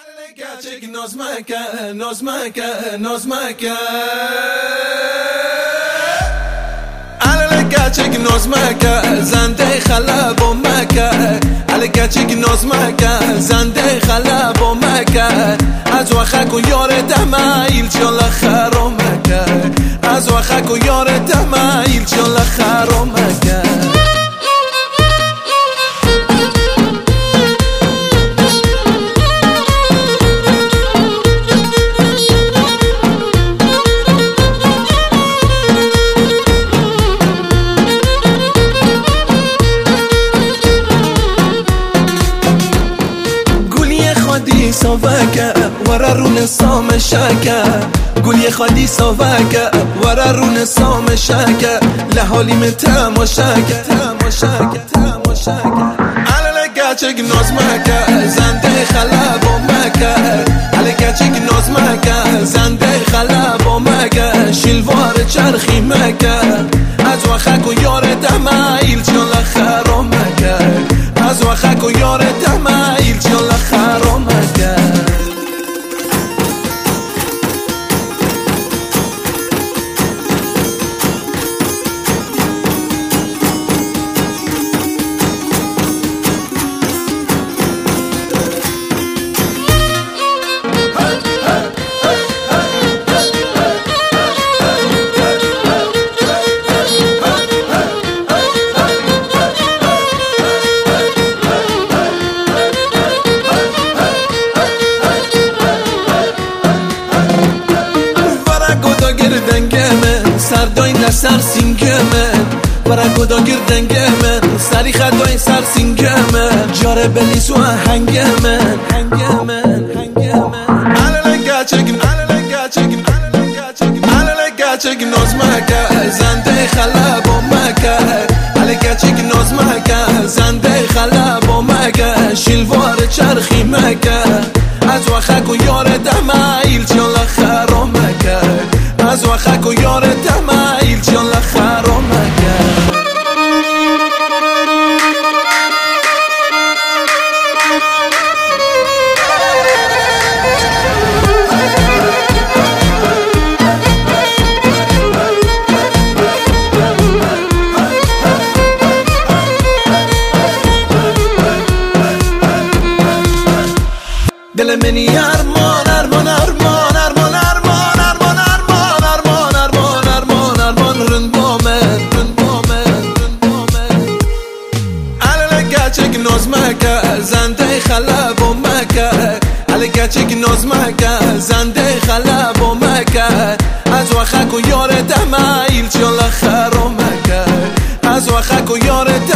Gerçek nozmeke على gerçek nozmeke زنده خلب و مکه على gerçek nozmeke زنده خلب و مکه از وخک و یار دمایل چال خرمکه از وخک و یار دمایل چال خرمکه صوفك ورا رون الصام شاكا قول يا خدي صوفك ورا رون الصام شاكا لحالي متماشاكا على لقاچك نظمك زنده خلب ومك على لقاچك نظمك زنده خلب ومك شلوار چرخی مك از وخک و یار دمایل چال خرمك از وخک و یار دمایل چال خرمك سردای نسر سینگمن برای کدا گردنگمن سری خدای سر سینگمن جاره بلیس و هنگمن على لقاچك نظمك زنده خلب و مکه على لقاچك نظمك زنده خلب و مکه شلوار چرخی مکه از وخک و یار دمایل چال خرمکه از وخک و یار دمایل چال خرمکه دل منی ارمان ارمان ارمان ارمان ارمان ارمان ارمان ارمان ارمان ارمان ارمان رندومن على لقاچك نظمك زنده خلب و مکه على لقاچك نظمك زنده خلب و مکه از وخک و یار دمایل چال خرمکه از وخک و یار